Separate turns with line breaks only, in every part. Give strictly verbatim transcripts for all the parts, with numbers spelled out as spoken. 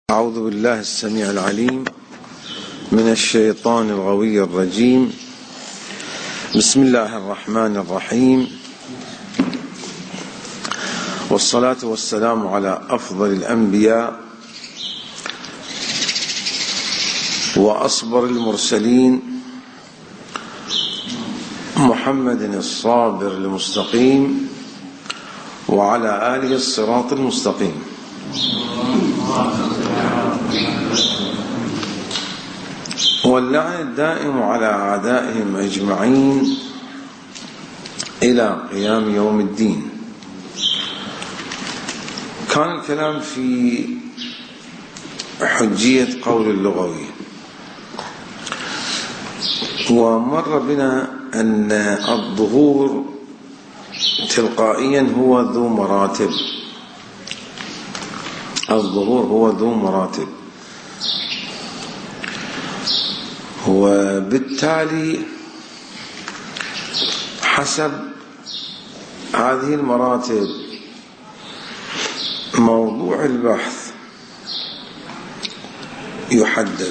أعوذ بالله السميع العليم من الشيطان الغوي الرجيم. بسم الله الرحمن الرحيم، والصلاة والسلام على أفضل الأنبياء وأصبر المرسلين محمد الصابر المستقيم وعلى آله الصراط المستقيم. واللعن الدائم على أعدائهم أجمعين إلى قيام يوم الدين. كان الكلام في حجية قول اللغوي، ومر بنا أن الظهور تلقائيا هو ذو مراتب. الظهور هو ذو مراتب، وبالتالي حسب هذه المراتب موضوع البحث يحدد.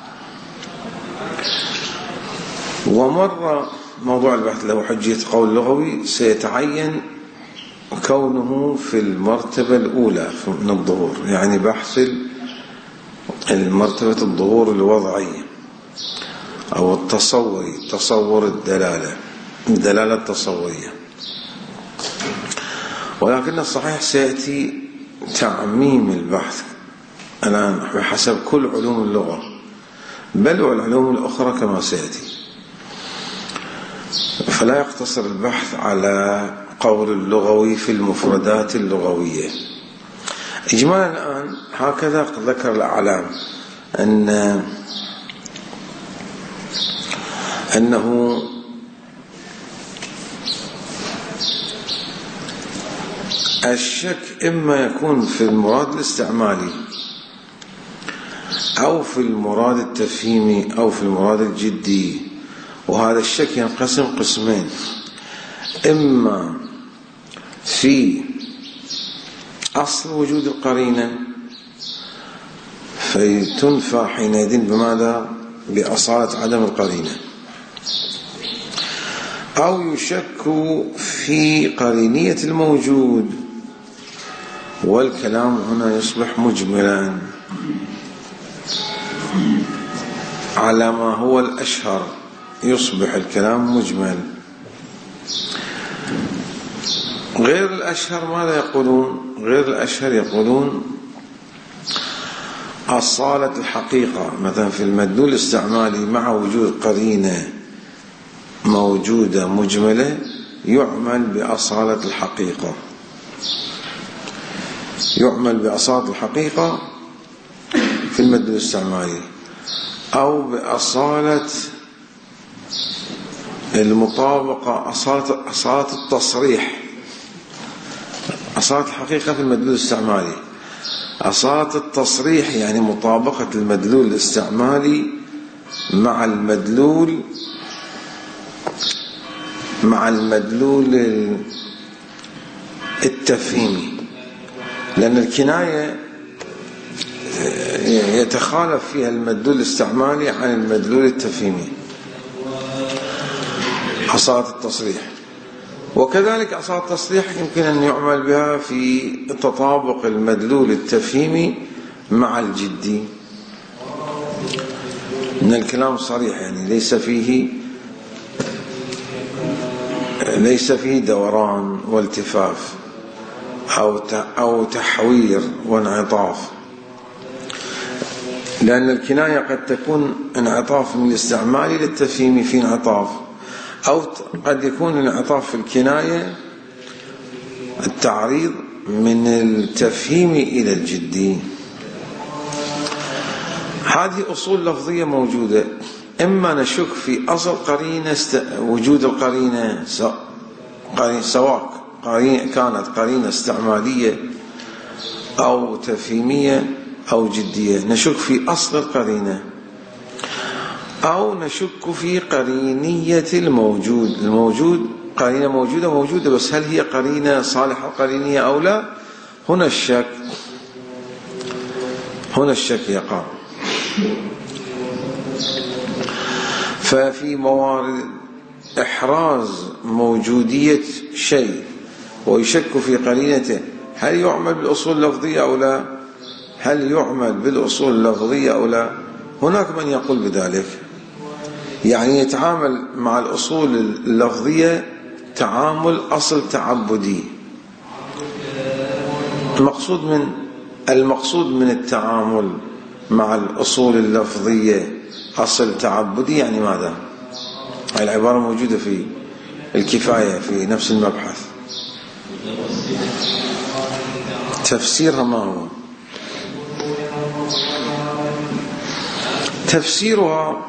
ومر موضوع البحث له حجية قول لغوي سيتعين كونه في المرتبة الأولى من الظهور، يعني بحث المرتبة الظهور الوضعي أو التصوري، تصور الدلالة، الدلالة التصورية. ولكن الصحيح سيأتي تعميم البحث الآن بحسب كل علوم اللغة، بل والعلوم الأخرى كما سيأتي، فلا يقتصر البحث على قول اللغوي في المفردات اللغوية. إجمالا الآن هكذا ذكر الأعلام أن أنه الشك إما يكون في المراد الاستعمالي أو في المراد التفهيمي أو في المراد الجدي. وهذا الشك ينقسم قسمين: إما في أصل وجود القرينة فتنفى حينئذ بماذا؟ بأصالة عدم القرينة، أو يشك في قرينية الموجود، والكلام هنا يصبح مجملا على ما هو الأشهر، يصبح الكلام مجمل. غير الأشهر ماذا يقولون؟ غير الأشهر يقولون أصالة الحقيقة، مثلا في المدلول الاستعمالي مع وجود قرينة موجودة مجملة يعمل بأصالة الحقيقة، يعمل بأصالة الحقيقة في المدلول الاستعمالي، أو بأصالة المطابقة، أصالة, أصالة التصريح، أصالة الحقيقة في المدلول الاستعمالي، أصالة التصريح يعني مطابقة المدلول الاستعمالي مع المدلول مع المدلول التفهيمي، لأن الكناية يتخالف فيها المدلول الاستعمالي عن المدلول التفهيمي، أصالة التصريح. وكذلك أصالة التصريح يمكن أن يعمل بها في تطابق المدلول التفهيمي مع الجدي، إن الكلام صريح، يعني ليس فيه ليس فيه دوران والتفاف أو أو تحوير وانعطاف، لأن الكناية قد تكون انعطاف من الاستعمالي للتفهيمي في انعطاف، أو قد يكون الانعطاف في الكناية التعريض من التفهيم إلى الجدي. هذه أصول لفظية موجودة. إما نشك في أصل قرينة است... وجود القرينة س... قرين... سواء قرين... كانت قرينة استعمالية أو تفهيمية أو جدية، نشك في أصل القرينة، أو نشك في قرينية الموجود. الموجود قرينة موجودة موجودة، بس هل هي قرينة صالحة قرينية أو لا؟ هنا الشك. هنا الشك يقع. ففي موارد إحراز موجودية شيء ويشك في قرينته، هل يعمل بالأصول اللفظية أو لا؟ هل يعمل بالأصول اللفظية أو لا؟ هناك من يقول بذلك، يعني يتعامل مع الأصول اللفظية تعامل أصل تعبدي. المقصود من المقصود من التعامل مع الأصول اللفظية أصل تعبدي يعني ماذا؟ هاي العبارة موجودة في الكفاية في نفس المبحث. تفسيرها ما هو؟ تفسيرها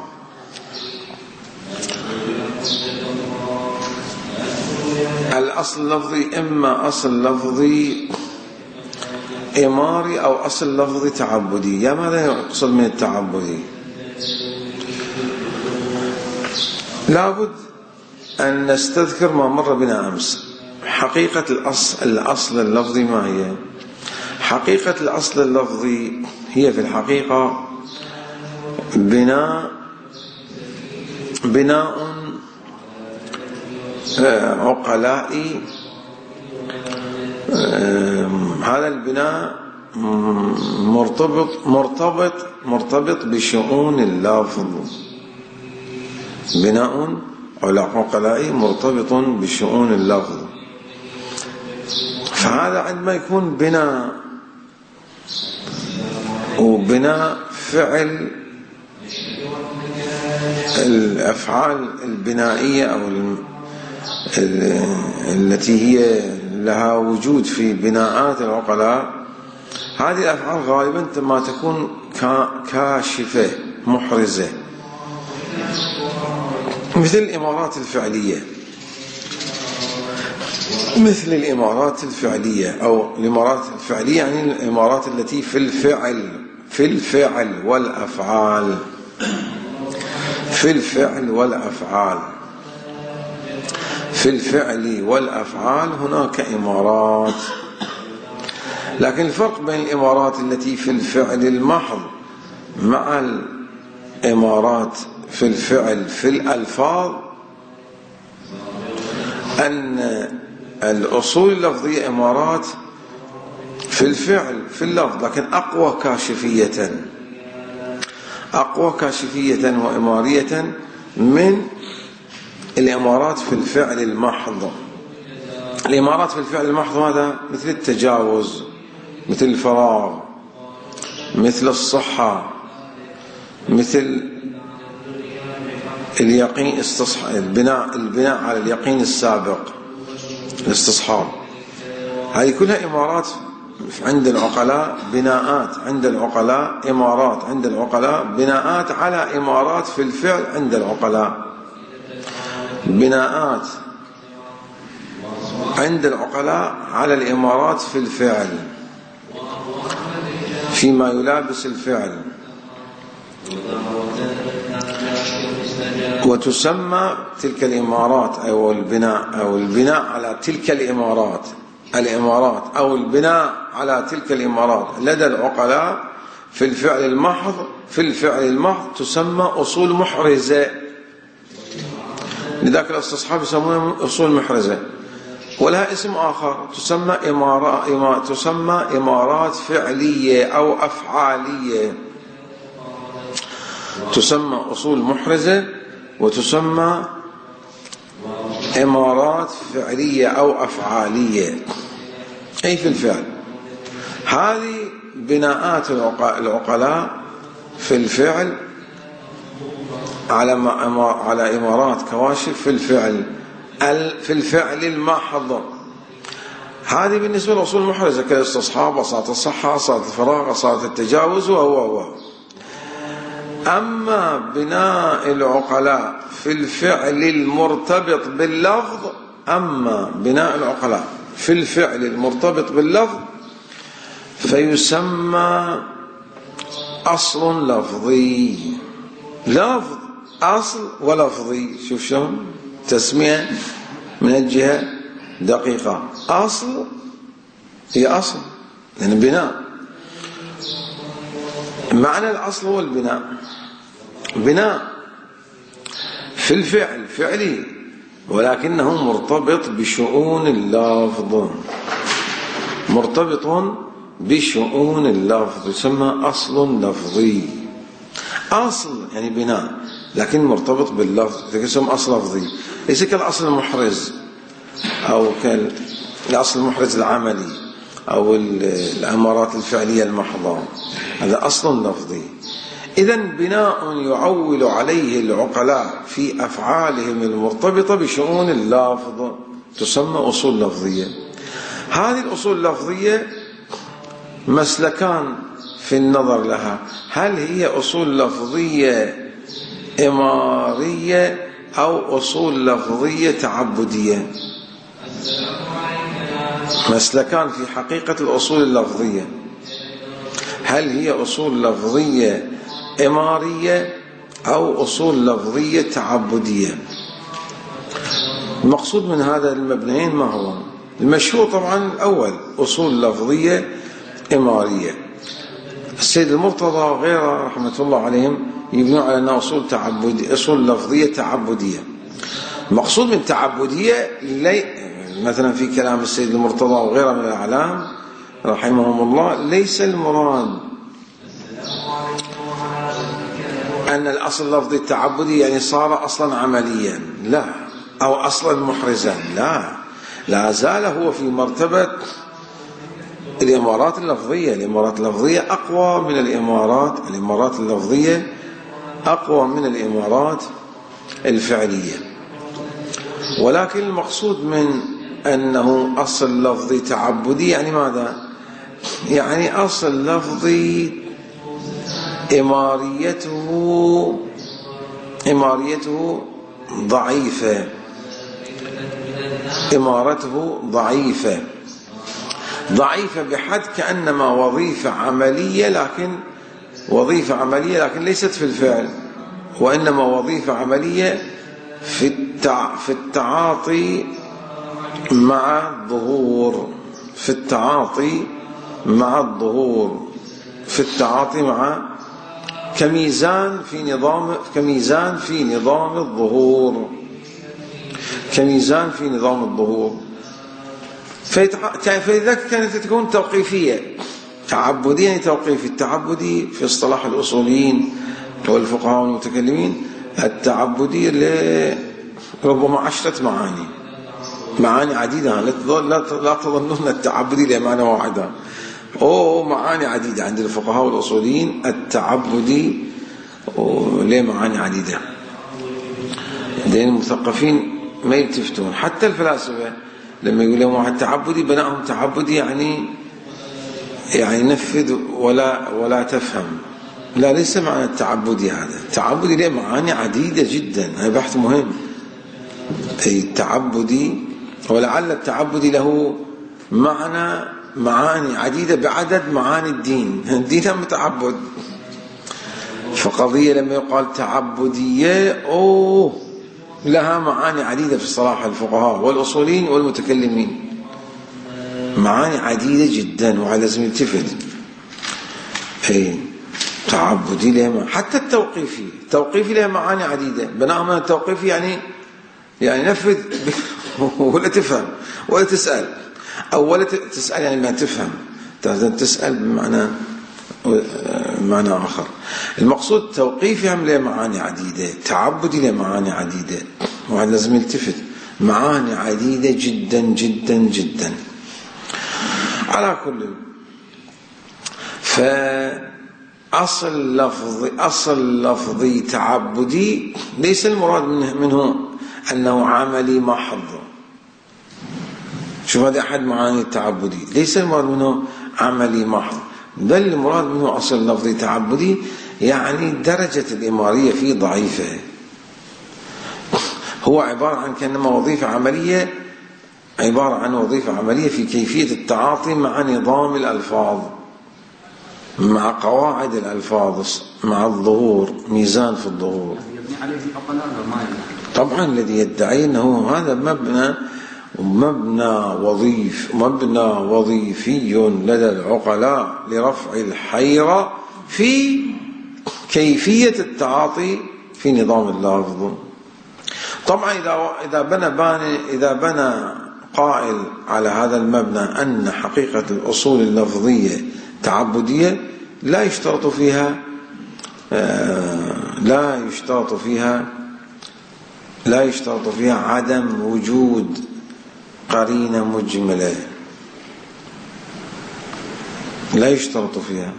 الأصل اللفظي إما أصل لفظي إماري أو أصل لفظي تعبدي. يا ماذا يقصد من التعبدي؟ لابد أن نستذكر ما مر بنا أمس. حقيقة الأصل, الأصل اللفظي ما هي؟ حقيقة الأصل اللفظي هي في الحقيقة بناء بناء عقلائي. هذا البناء مرتبط مرتبط مرتبط بشؤون اللفظ. بناء عقلائي مرتبط بشؤون اللفظ. فهذا عندما يكون بناء وبناء فعل الأفعال البنائية أو التي هي لها وجود في بناءات العقلاء، هذه الأفعال غالبا ما تكون كاشفة محرزة، مثل الإمارات الفعلية مثل الإمارات الفعلية أو الإمارات الفعلية يعني الإمارات التي في الفعل في الفعل والأفعال في الفعل والأفعال في الفعل والأفعال هناك إمارات. لكن الفرق بين الإمارات التي في الفعل المحض مع الإمارات في الفعل في الألفاظ أن الأصول اللفظية إمارات في الفعل في اللفظ، لكن أقوى كاشفية أقوى كاشفية وإمارية من الإمارات في الفعل المحض. الإمارات في الفعل المحض هذا مثل التجاوز، مثل الفراغ، مثل الصحة، مثل اليقين استصح... البناء البناء على اليقين السابق، الاستصحاب. هذه كلها إمارات عند العقلاء، بناءات عند العقلاء، إمارات عند العقلاء، بناءات على إمارات في الفعل عند العقلاء، بناءات عند العقلاء على الإمارات في الفعل فيما يلابس الفعل. وتسمى تلك الإمارات أو البناء أو البناء على تلك الإمارات الإمارات أو البناء على تلك الإمارات لدى العقلاء في الفعل المحض في الفعل المحض تسمى أصول محرزة. لذلك الاستصحاب يسمونها أصول محرزة، ولها اسم آخر تسمى إمارات تسمى إمارات فعلية أو أفعالية، تسمى أصول محرزة وتسمى إمارات فعلية أو أفعالية، أي في الفعل. هذه بناءات العقلاء في الفعل على على إمارات كواشف في الفعل في الفعل المحض. هذه بالنسبة للأصول المحرزة كالاستصحاب، أصالة الصحة، أصالة الفراغ، أصالة التجاوز وهو هو. أما بناء العقلاء في الفعل المرتبط باللفظ أما بناء العقلاء في الفعل المرتبط باللفظ فيسمى أصل لفظي. لفظ أصل ولفظي، شوف شلون تسمية من الجهة دقيقة. أصل هي أصل يعني بناء، معنى الأصل هو البناء، بناء في الفعل فعلي، ولكنه مرتبط بشؤون اللفظ، مرتبط بشؤون اللفظ، يسمى أصل لفظي. أصل يعني بناء لكن مرتبط باللفظ، يسمى أصل لفظي، ليس كالأصل المحرز أو كالأصل المحرز العملي أو الأمارات الفعلية المحضة، هذا أصل لفظي. إذن بناء يعول عليه العقلاء في أفعالهم المرتبطة بشؤون اللفظ تسمى أصول لفظية. هذه الأصول اللفظية مسلكان في النظر لها، هل هي أصول لفظية إمارية أو أصول لفظية تعبدية؟ مسلكان في حقيقة الأصول اللفظية، هل هي أصول لفظية إمارية أو أصول لفظية تعبدية؟ المقصود من هذا المبنيين ما هو؟ المشهور طبعا الأول أصول لفظية إمارية. السيد المرتضى وغيره رحمة الله عليهم يبنون على أنها أصول تعبدية، أصول لفظية تعبدية. المقصود من تعبدية مثلا في كلام السيد المرتضى وغيره من الأعلام رحمهم الله ليس المراد أن الأصل اللفظي التعبدي يعني صار أصلا عمليا، لا، أو أصلا محرزا، لا، لا زال هو في مرتبة الإمارات اللفظية. الإمارات اللفظية أقوى من الإمارات الإمارات اللفظية أقوى من الإمارات الفعلية. ولكن المقصود من أنه أصل لفظي تعبدي يعني ماذا؟ يعني أصل لفظي إماريته إماريته ضعيفة، إمارته ضعيفة ضعيفة بحد كأنما وظيفة عملية، لكن وظيفة عملية لكن ليست في الفعل، وإنما وظيفة عملية في التع... في التعاطي مع الظهور، في التعاطي مع الظهور، في التعاطي مع كميزان في نظام كميزان في نظام الظهور كميزان في نظام الظهور. فلذلك كانت تكون توقيفية. تعبدية يعني توقيفي. التعبدي في اصطلاح الأصوليين والفقهاء والمتكلمين التعبدي ربما عشرة معاني، معاني عديدة، لا تظنون التعبدي لمعنى واحدة، أو معاني عديدة عند الفقهاء والأصوليين التعبدي له معاني عديدة. لأن المثقفين ما يلتفتون، حتى الفلاسفة لما يقول لهم واحد تعبدي بناهم تعبدي يعني يعني نفذ ولا ولا تفهم، لا، ليس معنى التعبدي هذا. التعبدي له معاني عديدة جدا، هذا بحث مهم. أي التعبدي، ولعل التعبدي له معنى معاني عديدة بعدد معاني الدين. الدين متعبد، فقضية لما يقال تعبدية أوه لها معاني عديدة في اصطلاح الفقهاء والأصوليين والمتكلمين، معاني عديدة جدا، وعلى لازم يلتفت. أي تعبدي له، حتى التوقيفي التوقيفي له معاني عديدة. بناء التوقيفي يعني يعني نفذ ولا تفهم ولا تسأل، أو ولا تسأل يعني ما تفهم، تسأل بمعنى معنى آخر. المقصود توقيفي هم له معاني عديدة، تعبدي له معاني عديدة، وعلى لازم يلتفت، معاني عديدة جدا جدا جدا. على كل، فأصل لفظي أصل لفظي تعبدي ليس المراد منه, منه أنه عملي محض. شوف هذا أحد معاني التعبدي، ليس المراد منه عملي محض، بل المراد منه أصل لفظي تعبدي يعني درجة الإمارية فيه ضعيفة. هو عبارة عن كأنما وظيفة عملية، عبارة عن وظيفة عملية في كيفية التعاطي مع نظام الألفاظ، مع قواعد الألفاظ، مع الظهور، ميزان في الظهور. طبعا الذي يدعي أنه هذا مبنى مبنى وظيف مبنى وظيفي لدى العقلاء لرفع الحيرة في كيفية التعاطي في نظام اللفظ. طبعا إذا إذا بنى باني إذا بنى قائل على هذا المبنى أن حقيقة الأصول اللفظية تعبدية، لا يشترط فيها لا يشترط فيها لا يشترط فيها عدم وجود قرينة مجملة، لا يشترط فيها.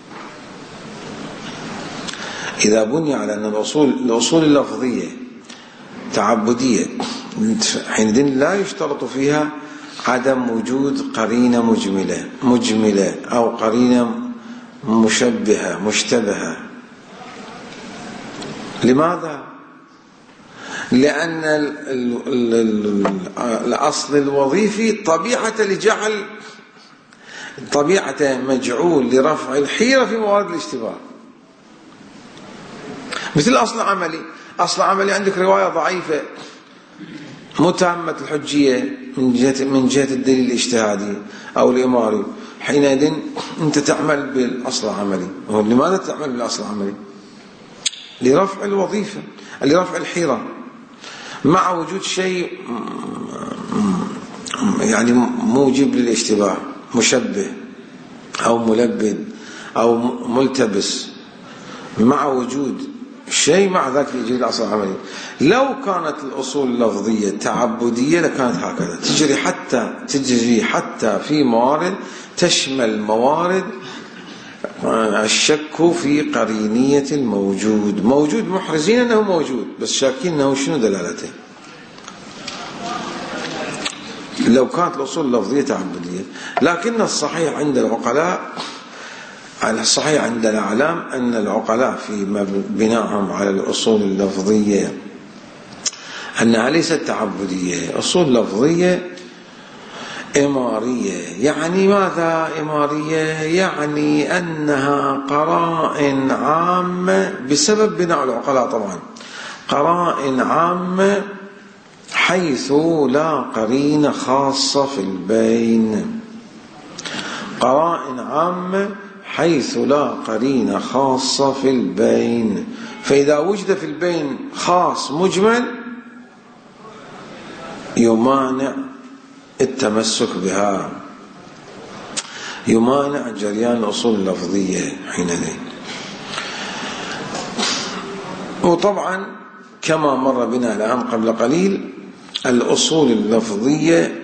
إذا بني على أن الأصول الأصول اللفظية تعبدية، حينئذ لا يشترط فيها عدم وجود قرينة مجملة مجملة أو قرينة مشبهة مشتبهة. لماذا؟ لأن الأصل الوظيفي طبيعة لجعل طبيعة مجعول لرفع الحيرة في موارد الاشتباه، مثل أصل عملي. أصل عملي عندك رواية ضعيفة متامة الحجية من جهة من جهة الدليل الاجتهادي أو الإماري، حينئذ أنت تعمل بالأصل العملي. لماذا تعمل بالأصل العملي؟ لرفع الوظيفة، لرفع الحيرة، مع وجود شيء يعني موجب للاشتباه، مشبه أو ملبد أو ملتبس، مع وجود شيء مع ذاك يجري الأصل العملي. لو كانت الأصول اللفظية تعبدية لكانت هكذا، تجري حتى تجري حتى في موارد تشمل موارد الشك في قرينية الموجود. موجود محرزين أنه موجود، بس شاكين أنه شنو دلالته. لو كانت الأصول اللفظية تعبدية، لكن الصحيح عند العقلاء، الصحيح عند الأعلام أن العقلاء في بنائهم على الأصول اللفظية أنها ليست تعبدية، أصول لفظية إمارية. يعني ماذا إمارية؟ يعني أنها قرائن عامة بسبب بناء العقلاء، طبعا قرائن عامة حيث لا قرينة خاصة في البين، قرائن عامة حيث لا قرينة خاصة في البين. فإذا وجد في البين خاص مجمل يمانع التمسك بها، يمانع جريان الأصول اللفظية حينئذ. وطبعا كما مر بنا الآن قبل قليل، الأصول اللفظية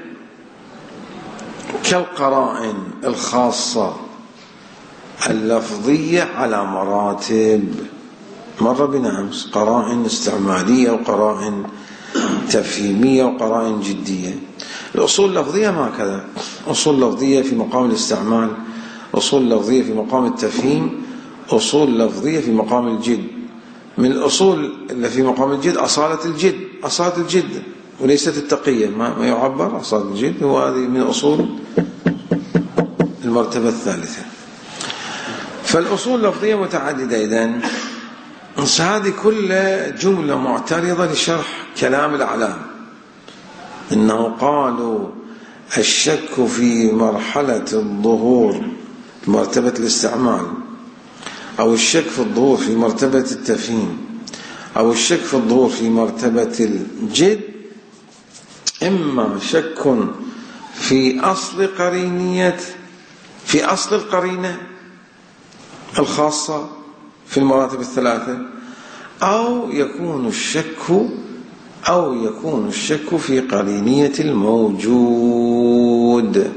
كالقرائن الخاصة اللفظية على مراتب، مر بنا أمس، قرائن استعمالية وقرائن تفهيمية وقرائن جدية. الأصول اللفظية ما كذا، أصول لفظية في مقام الاستعمال، أصول لفظية في مقام التفهيم، أصول لفظية في مقام الجد. من الأصول اللي في مقام الجد أصالة الجد، أصالة الجد وليست التقية، ما يعبر أصالة الجد، وهذه من أصول المرتبة الثالثة. فالأصول اللفظية متعددة. إذن هذه كلها جملة معترضة لشرح كلام الأعلام، إنه قالوا الشك في مرحلة الظهور مرتبة الاستعمال، أو الشك في الظهور في مرتبة التفهيم، أو الشك في الظهور في مرتبة الجد، إما شك في أصل قرينية في أصل القرينة الخاصة في المراتب الثلاثة، أو يكون الشك أو يكون الشك في قرينية الموجود.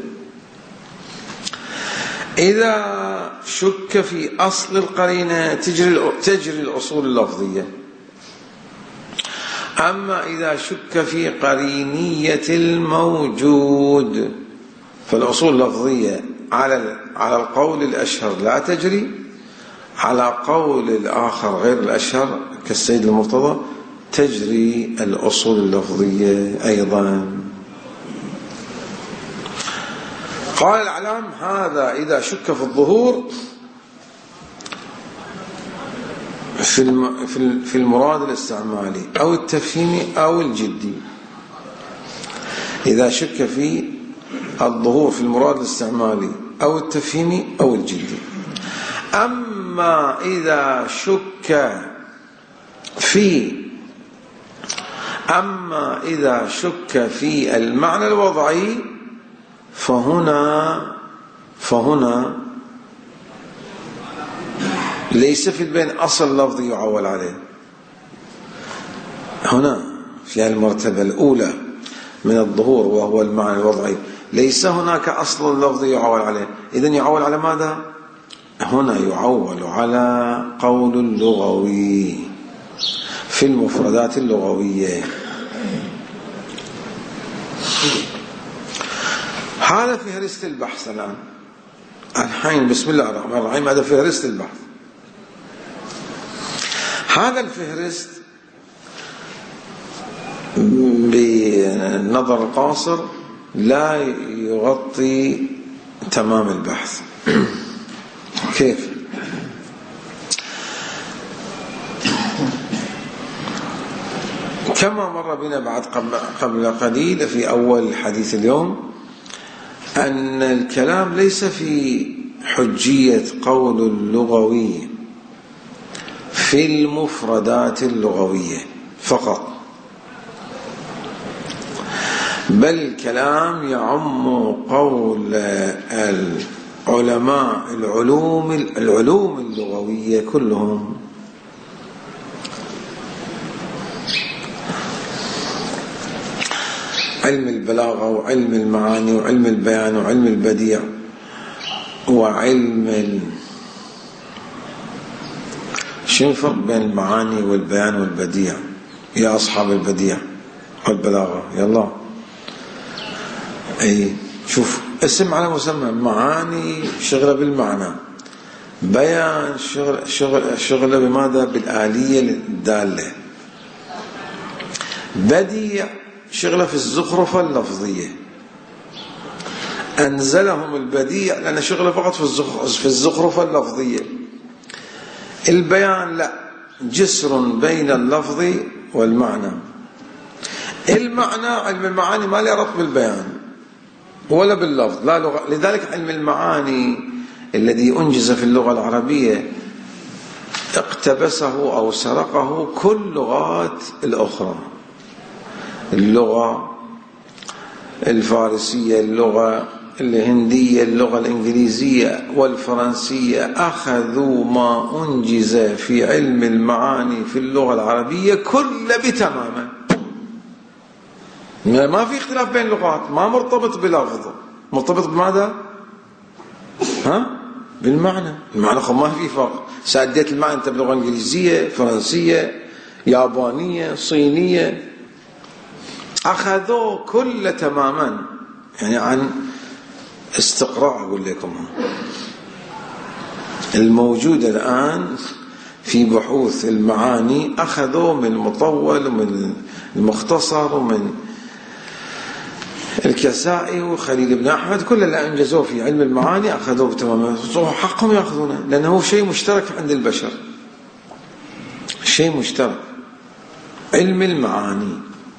إذا شك في أصل القرينة تجري تجري الأصول اللفظية. أما إذا شك في قرينية الموجود فالأصول اللفظية على على القول الأشهر لا تجري، على قول الآخر غير الأشهر كالسيد المرتضى تجري الأصول اللفظية أيضا. قال الأعلام هذا إذا شك في الظهور في المراد الاستعمالي أو التفهيمي أو الجدي. إذا شك في الظهور في المراد الاستعمالي أو التفهيمي أو الجدي. أما أما إذا شك في أما إذا شك في المعنى الوضعي فهنا فهنا ليس في البين أصل لفظي يعول عليه. هنا في المرتبة الأولى من الظهور وهو المعنى الوضعي ليس هناك أصل لفظي يعول عليه. إذن يعول على ماذا؟ هنا يعول على قول اللغوي في المفردات اللغوية. هذا فهرست البحث الآن. الحين بسم الله الرحمن الرحيم هذا فهرست البحث. هذا الفهرست بالنظر القاصر لا يغطي تمام البحث. كيف؟ كما مر بنا بعد قبل قليل في أول الحديث اليوم أن الكلام ليس في حجية قول اللغوي في المفردات اللغوية فقط، بل الكلام يعم قول العلماء العلوم العلوم اللغوية كلهم. علم البلاغة وعلم المعاني وعلم البيان وعلم البديع وعلم ال... شو الفرق بين المعاني والبيان والبديع يا أصحاب البديع والبلاغة؟ يلا أي شوف اسم على مسمى. معاني شغلة بالمعنى، بيان شغل شغل شغلة بماذا؟ بالآلية الدالة، بديع شغلة في الزخرفة اللفظية. أنزلهم البديع لأن شغلة فقط في الزخرفة اللفظية. البيان لا، جسر بين اللفظ والمعنى. المعنى علم المعاني ما له ربط بالبيان ولا باللفظ، لا لغة. لذلك علم المعاني الذي أنجز في اللغة العربية اقتبسه أو سرقه كل اللغات الأخرى، اللغة الفارسية، اللغة الهندية، اللغة الإنجليزية والفرنسية، أخذوا ما أنجز في علم المعاني في اللغة العربية كله بتماما. ما في اختلاف بين اللغات، ما مرتبط بلفظ، مرتبط بماذا؟ ها؟ بالمعنى. المعنى ما في فرق. سأديت المعنى أنت بلغة إنجليزية، فرنسية، يابانية، صينية، أخذوا كل تماما. يعني عن استقراء أقول لكم الموجود الآن في بحوث المعاني أخذوا من المطول ومن المختصر ومن الكسائي وخليل بن أحمد، كل اللي أنجزوه في علم المعاني أخذوه تماما. حقهم يأخذونه لأنه شيء مشترك عند البشر، شيء مشترك، علم المعاني.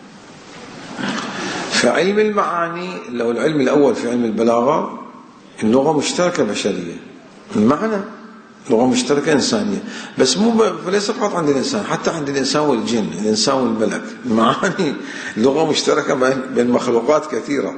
فعلم المعاني لو العلم الأول في علم البلاغة اللغة مشتركة بشرية، المعنى لغة مشتركة إنسانية، بس مو ليس فقط عند الإنسان، حتى عند الإنسان والجن، الإنسان والملك. المعاني لغة مشتركة بين مخلوقات كثيرة.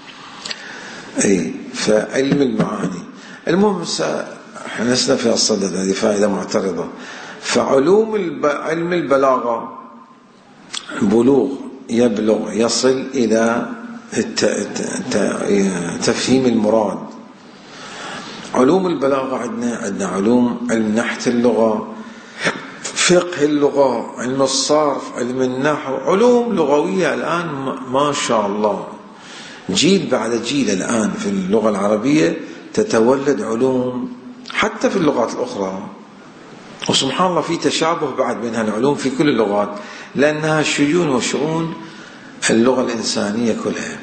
أي فعلم المعاني. المهم احنا لسنا في الصدد، هذه فائدة معترضة. فعلوم الب... علم البلاغة بلوغ، يبلغ، يصل إلى الت... الت... تفهيم المراد. علوم البلاغة عندنا عندنا علوم علم نحت اللغة، فقه اللغة، علم الصرف، علم النحو، علوم لغوية الآن ما شاء الله جيل بعد جيل الآن في اللغة العربية تتولد علوم حتى في اللغات الأخرى. وسبحان الله في تشابه بعد بين هالعلوم في كل اللغات، لأنها شجون وشؤون اللغة الإنسانية كلها.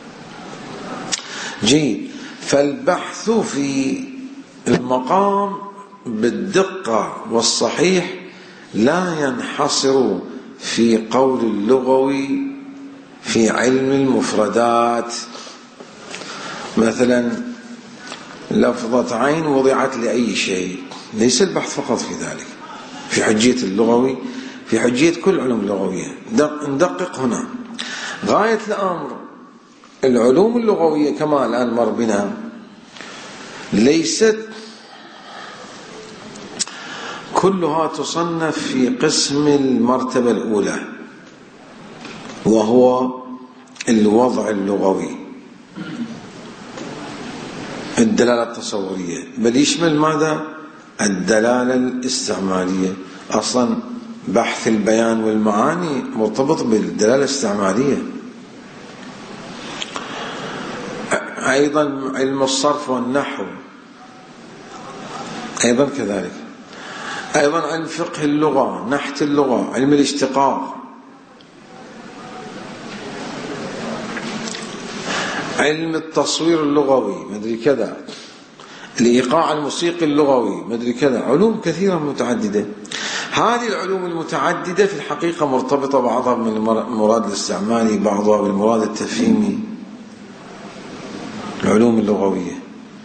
جيد. فالبحث في المقام بالدقة والصحيح لا ينحصر في قول اللغوي في علم المفردات. مثلا لفظة عين وضعت لأي شيء، ليس البحث فقط في ذلك، في حجية اللغوي، في حجية كل علوم اللغوية. ندقق هنا. غاية الأمر العلوم اللغوية كما الآن مر بنا ليست كلها تصنف في قسم المرتبة الأولى وهو الوضع اللغوي، الدلالة التصورية، بل يشمل ماذا؟ الدلالة الاستعمالية. أصلا بحث البيان والمعاني مرتبط بالدلالة الاستعمالية. أيضا علم الصرف والنحو أيضا كذلك. أيضا علم فقه اللغة، نحت اللغة، علم الاشتقاق، علم التصوير اللغوي مدري كذا، الإيقاع الموسيقي اللغوي مدري كذا، علوم كثيرة متعددة. هذه العلوم المتعددة في الحقيقة مرتبطة بعضها بالمراد الاستعمالي، بعضها بالمراد التفهيمي، العلوم اللغوية.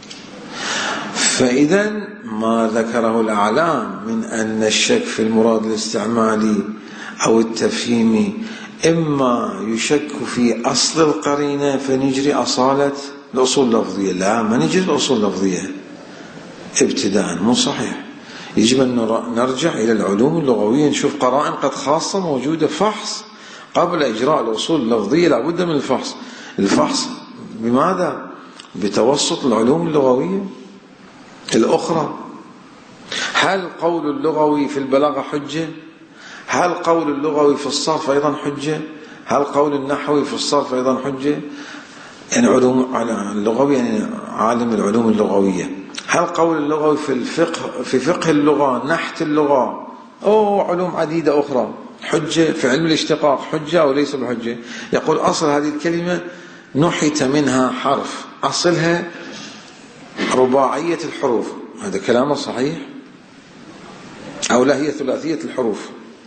فإذا ما ذكره الأعلام من أن الشك في المراد الاستعمالي أو التفهيمي إما يشك في أصل القرينة فنجري أصالة الأصول اللفظية، لا، ما نجري الأصول اللفظية ابتداء، مو صحيح. يجب أن نرجع إلى العلوم اللغوية، نشوف قرائن قد خاصة موجودة، فحص قبل إجراء الأصول اللفظية. لابد من الفحص. الفحص بماذا؟ بتوسط العلوم اللغوية الأخرى. هل قول اللغوي في البلاغة حجة؟ هل قول اللغوي في الصرف أيضا حجة؟ هل قول النحوي في الصرف أيضا حجة؟ يعني علوم اللغوي يعني عالم العلوم اللغوية. هل قول اللغوي في الفقه، في فقه اللغة، نحت اللغة، أو علوم عديدة أخرى حجة؟ في علم الاشتقاق حجة أو ليس بحجة؟ يقول أصل هذه الكلمة نحت منها حرف، أصلها رباعية الحروف، هذا كلامه صحيح؟ أو لا هي ثلاثية الحروف؟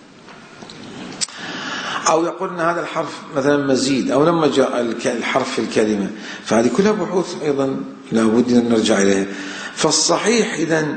أو يقول أن هذا الحرف مثلا مزيد، أو لما جاء الحرف في الكلمة. فهذه كلها بحوث أيضا لا بد أن نرجع إليها. فالصحيح إذن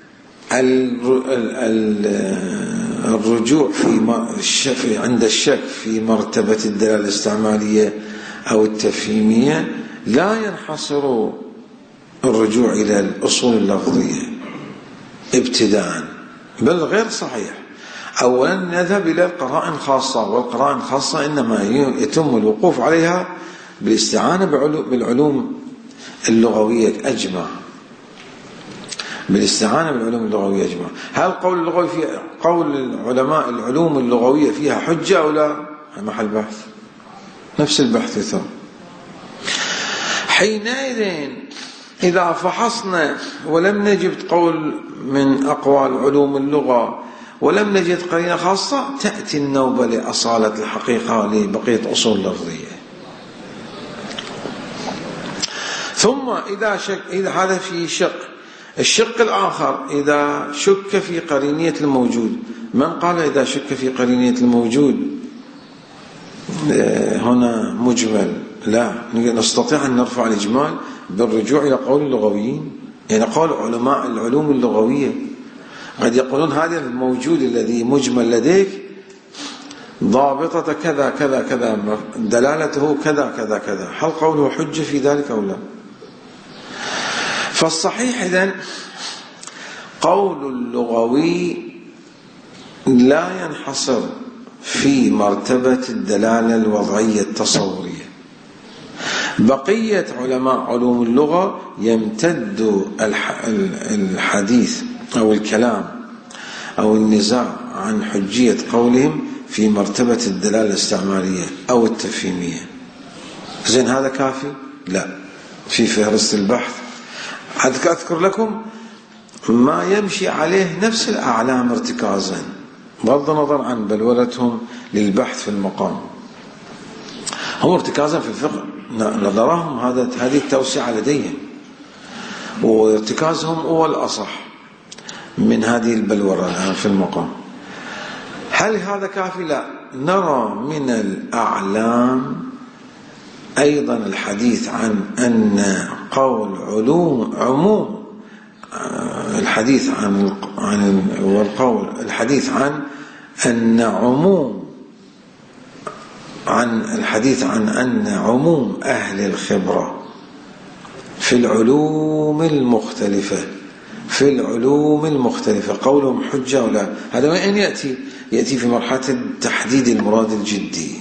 الرجوع في عند الشك في مرتبة الدلالة الاستعمالية أو التفهيمية لا ينحصر الرجوع إلى الأصول اللفظية ابتداء، بل غير صحيح. أولا نذهب إلى القرائن خاصة، والقرائن خاصة إنما يتم الوقوف عليها بالاستعانة بالعلوم اللغوية أجمع، بالاستعانة بالعلوم اللغوية أجمع. هل قول اللغوي في قول العلماء العلوم اللغوية فيها حجة أو لا؟ محل بحث، نفس البحث يثم. حينئذ إذا فحصنا ولم نجد قول من أقوال علوم اللغة ولم نجد قرينة خاصة، تأتي النوبة لأصالة الحقيقة لبقية أصول لفظية. ثم إذا شك، إذا هذا في شق، الشق الآخر إذا شك في قرينية الموجود. من قال إذا شك في قرينية الموجود هنا مجمل؟ لا، نستطيع أن نرفع الإجمال بالرجوع إلى قول اللغويين، يعني قول علماء العلوم اللغوية. قد يقولون هذا الموجود الذي مجمل لديك ضابطة كذا كذا كذا، دلالته كذا كذا كذا، هل قوله حجة في ذلك أو لا؟ فالصحيح إذن قول اللغوي لا ينحصر في مرتبة الدلالة الوضعية التصورية. بقية علماء علوم اللغة يمتد الحديث أو الكلام أو النزاع عن حجية قولهم في مرتبة الدلالة الاستعمالية أو التفهيمية. زين هذا كافي؟ لا، في فهرست البحث أذكر لكم ما يمشي عليه نفس الأعلام ارتكازا بغض النظر عن بلولتهم للبحث في المقام. هم ارتكازا في الفقه نراهم هذا هذه التوسعة لديهم، وارتكازهم هو الأصح من هذه البلورة الآن في المقام. هل هذا كافي؟ لا، نرى من الأعلام أيضا الحديث عن أن قول علوم عموم الحديث عن عن والقول الحديث عن أن عموم عن الحديث عن أن عموم أهل الخبرة في العلوم المختلفة في العلوم المختلفة قولهم حجة ولا، هذا وين يأتي؟ يأتي في مرحلة تحديد المراد الجدي.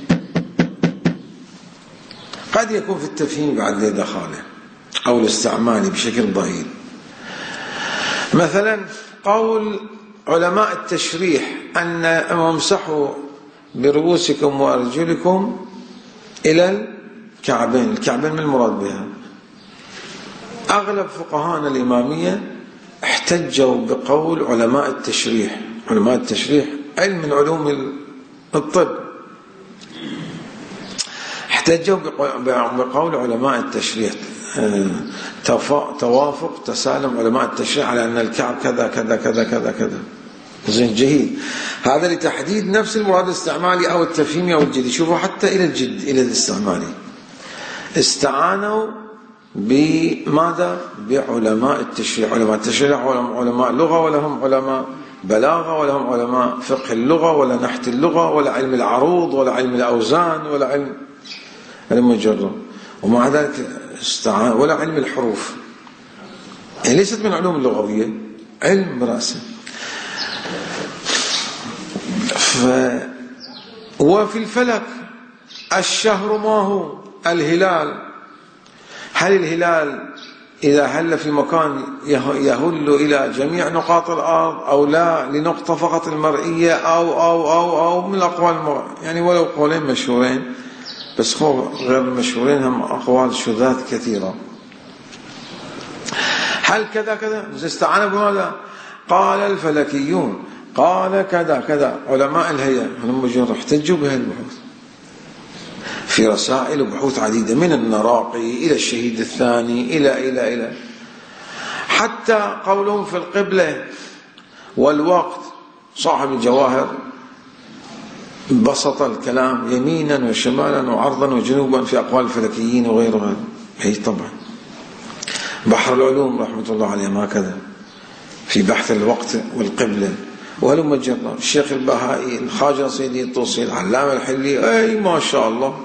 قد يكون في التفهيم بعد ذي دخاله أو الاستعمالي بشكل ضئيل. مثلا قول علماء التشريح أن امسحوا برؤوسكم وأرجلكم إلى الكعبين. الكعبين من المراد بها؟ أغلب فقهاءنا الإمامية احتجوا بقول علماء التشريح. علماء التشريح علم من علوم الطب، احتجوا بقول علماء التشريح توافق تسالم علماء التشريح على أن الكعب كذا كذا كذا كذا كذا. زين جيد، هذا لتحديد نفس المراد الاستعمالي أو التفهيمي أو الجدي. شوفوا حتى إلى الجد إلى الاستعمالي استعانوا بماذا؟ بعلماء التشريح. علماء التشريح علماء لغة، ولهم علماء بلاغة، ولهم علماء فقه اللغة، ولا نحت اللغة، ولا علم العروض، ولا علم الأوزان، ولا علم المجرد، ومع ذلك استعان ولا علم الحروف. يعني ليست من علوم اللغوية، علم برأسه. ف... وفي الفلك الشهر ما هو؟ الهلال. هل الهلال إذا هل في مكان يهل إلى جميع نقاط الأرض أو لا لنقطة فقط المرئية أو أو أو أو من الأقوال المر... يعني ولو قولين مشهورين، بس هو غير المشهورين هم أقوال شذاذ كثيرة. هل كذا كذا؟ استعانوا بماذا؟ قال الفلكيون قال كذا كذا. علماء الهيئة هم جر احتجوا بهذه البحوث في رسائل وبحوث عديدة، من النراقي إلى الشهيد الثاني إلى إلى إلى حتى قولهم في القبلة والوقت. صاحب الجواهر بسط الكلام يمينا وشمالا وعرضا وجنوبا في أقوال الفلكيين وغيرها. هي طبعا بحر العلوم رحمة الله عليه ما كذا في بحث الوقت والقبلة. وهلم جرا الشيخ البهائي، الخواجة سيدي الطوسي، العلامة الحلي، أي ما شاء الله.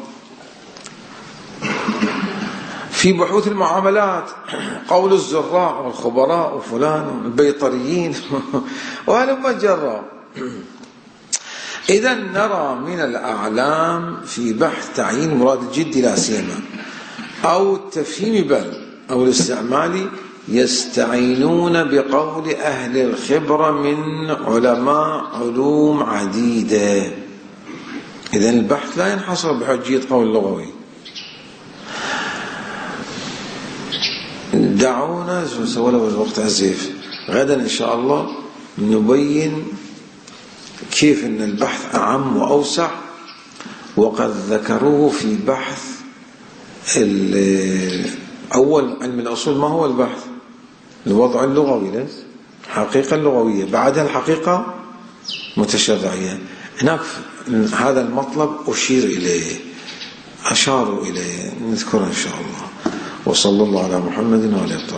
في بحوث المعاملات قول الزراع والخبراء وفلان والبيطريين وهلم جرا. إذا نرى من الأعلام في بحث تعيين مراد الجد لا سيما أو التفهيم بل أو الاستعمالي يستعينون بقول أهل الخبرة من علماء علوم عديدة. إذن البحث لا ينحصر بحجية قول لغوي. دعونا ولو وقت عزيف غدا إن شاء الله نبين كيف أن البحث أعم وأوسع، وقد ذكروه في بحث أول علم الأصول. ما هو البحث؟ الوضع اللغوي، ليس حقيقة اللغوية، بعدها الحقيقة متشرعية. هناك هذا المطلب أشير إليه، أشاروا إليه، نذكره إن شاء الله. وصلى الله على محمد وعلى آله.